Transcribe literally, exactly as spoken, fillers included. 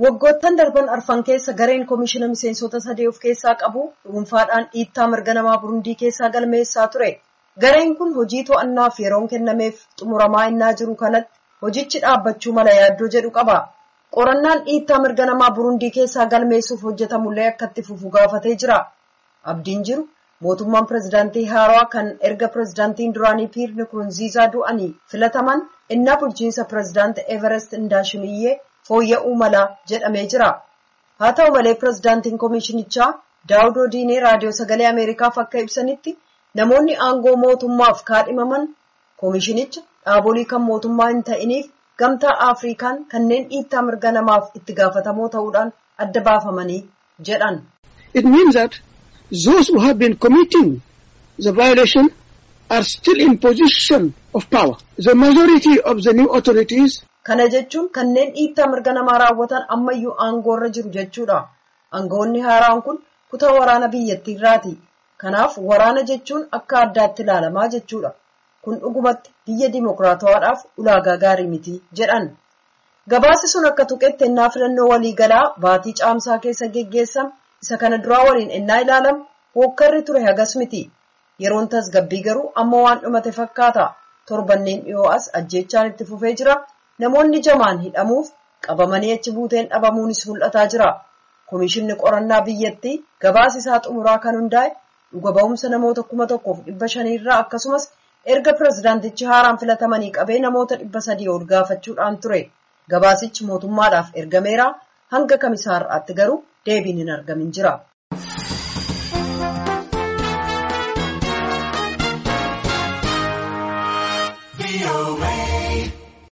Waggoottan darban arfan keessa gareen koomishina miseensota sadii of keessaa qabu dhuunfaadhaan dhiittaa mirga namaa Burundii keessaa galmeessaa ture. Gareen kun hojii to'annaaf yeroon kennameef xumuramaa innaa jiru kanatti hojichi dhaabbachuu mala yaaddoo jedhu qaba. Qorannaan dhiittaa mirga namaa Burundii keessaa galmeessuuf hojjetamullee akka itti fufu gaafatee jira. Abdiin jiru mootummaan pirezidaantii haaraa kan erga pirezidaantiin duraanii Piyeer Nkurunziizaa du'anii filataman innaa bulchiinsa pirezidaantii Everest Ndaashimiyyee fooyya'uu mala jedhamee jira. Haa ta'u malee pirezidaantiin koomishinichaa Daawud Diinee raadiyoo sagalee Ameerikaaf akka ibsanitti namoonni aangoo mootummaaf kaadhimaman koomishinicha dhaabolee kan mootummaa hin ta'iniif gamtaa Afrikaan kanneen dhiittaa mirga namaaf itti gaafatamoo ta'uudhaan adda baafamanii jedhan. It means that those who have been committing the violation are still in position of power. The majority of the new authorities Kana jechuun kanneen dhiittaa mirga namaa raawwatan ammayyuu aangoorra jiru jechuudha. Aangoonni haaraan kun kutaa waraana biyyattiirraati. Kanaaf waraana jechuun akka addaatti ilaalamaa jechuudha. Kun dhugumatti biyya dimokiraatawaadhaaf ulaagaa gaarii miti jedhan. Gabaasi sun akka tuqetti ennaa filannoo waliigalaa baatii caamsaa keessa geggeessame isa kana duraa waliin ennaa ilaalamu hookkarri ture hagas miti. Yeroon tasgabbii garuu amma waan dhumate fakkaata. Torbanneen dhiyoo as ajjeechaan itti fufee jira. Namoonni jamaan hidhamuuf qabamanii achi buuteen dhabamuunis mul'ataa jira. Koomishinni qorannaa biyyattii gabaasa isaa xumuraa kan hundaa'e dhuga ba'umsa namoota kuma tokkoof dhibba shanii irraa akkasumas erga pirezidaantichi haaraan filatamanii qabee namoota dhibba sadii ol gaafachuudhaan ture. Gabaasichi mootummaadhaaf ergameera hanga kamisaa har'aatti garuu deebiin hin argamin jira.